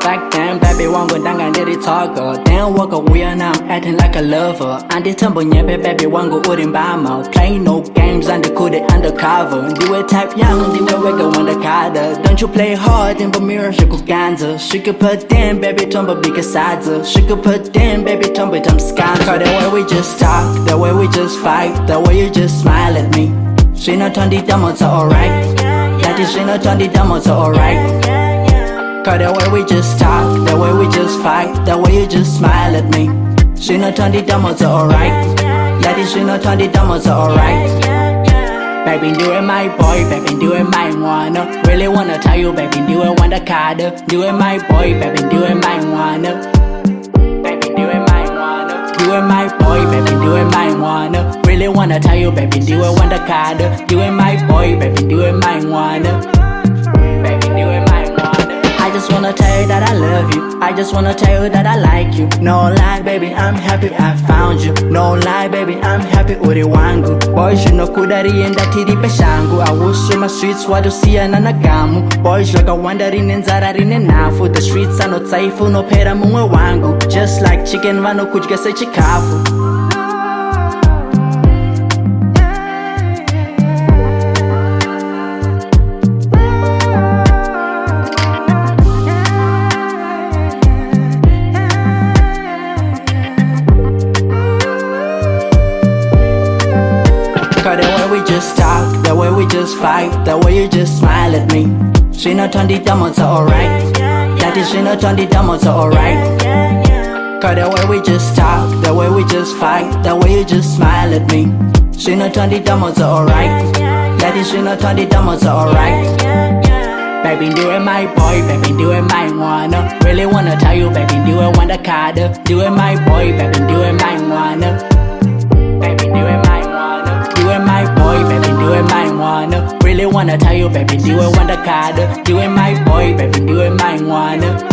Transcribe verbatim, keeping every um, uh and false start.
back then, baby, one go down and did it talker. Then walk away and I'm acting like a lover. And the tumble nyepe, baby, one go wouldn't buy mouth. Play no games and the could undercover. Do it type young, do it wiggle on the carder. Don't you play hard in Bermuda, she could ganza. She could put them, baby, tumble big sides. She could put them, baby, tumble them scans. Cause the way we just talk, the way we just fight, the way you just smile at me. She not turn the demo to alright. That is she not turn the demo to alright. Cause the way we just talk, the way we just fight, the way you just smile at me. She not turn the demo to alright. That is she not turn the demo to alright. Baby, do it my boy, baby, do it my wanna. Really wanna tell you, baby, do it want the card. Do it my boy, baby, do it my wanna. Baby, do it my wanna. Do it my boy, baby, do it my wanna. Really wanna tell you, baby, do it want the card. Do it my boy, baby, do it my wanna. Baby, do it my wanna. I just wanna tell you that I love you. I just wanna tell you that I like you. No lie, baby, I'm happy I found you. No lie, baby, I'm happy uri wangu. Boys, you know kudari enda tiri peshangu. I wish you my streets wadu siya na nagamu. Boys, like a wandering in zararin nafu. The streets are not safe, no pera mungwe wangu. Just like chicken vano kujgase chikafu. Cause the way we just talk, the way we just fight, the way you just smile at me. She not turn the demo to alright. That is she not turn the demo to alright. Cause the way we just talk, the way we just fight, the way you just smile at me. She not turn the demo to alright. That is she not turn the demo to alright. Baby, do it my boy, baby, do it my wanna. Really wanna tell you, baby, do it want the card. Do it my boy, baby, do it my wanna. Baby, do it my wanna. Do it my boy, baby, do it my wanna. Really wanna tell you, baby, do it want the card. Do it my boy, baby, do it my wanna.